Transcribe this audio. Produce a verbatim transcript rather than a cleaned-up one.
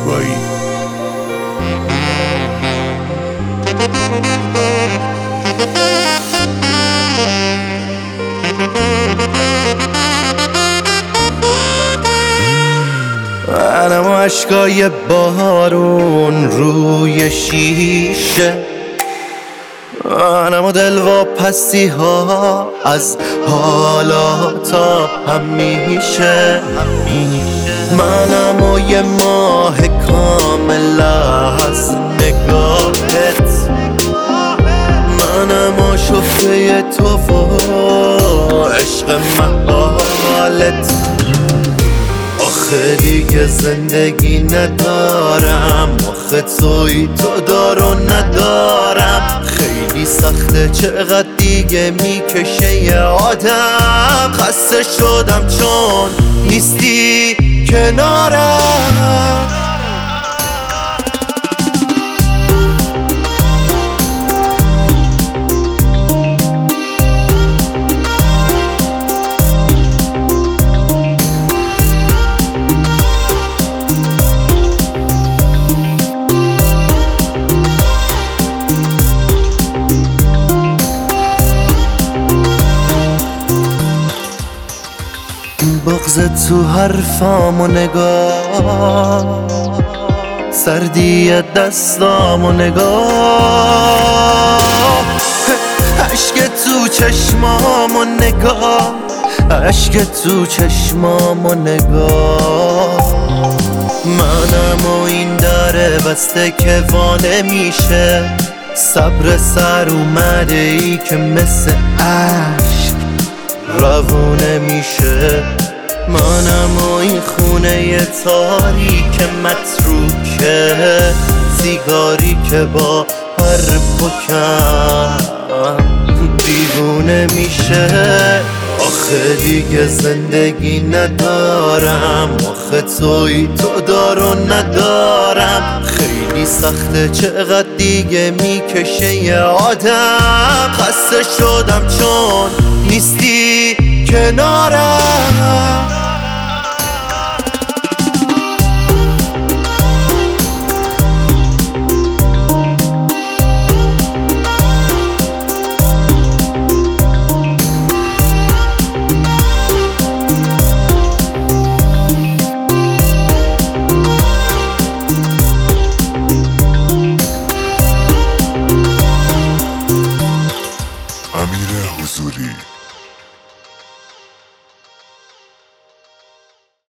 زیبایی. منم و عشقای بارون روی شیشه، منم و دلواپسی ها از حالاتا همیشه. منم و یه ماه کامل از نگاهت، منم و شفته تو و عشق محالت. آخه دیگه زندگی ندارم، آخه توی تو دارو ندارم. خیلی سخته چقدر دیگه میکشه یه آدم. خسته شدم چون نیستی کنارم. بغض تو حرفام و نگاه، سردی دستام و نگاه، عشق تو چشمام و نگاه، عشق تو چشمام و نگاه. منم و این در بسته که وانه میشه، صبر سر اومده ای که مثل عشق روونه میشه. منم و این خونه تاریک متروکه، سیگاری که با هر پکم دیوونه میشه. آخه دیگه زندگی ندارم، آخه توی تو دارو ندارم. خیلی سخته چقدر دیگه میکشه یه آدم. خسته شدم چون نیستی کنارم. امیر حضوری.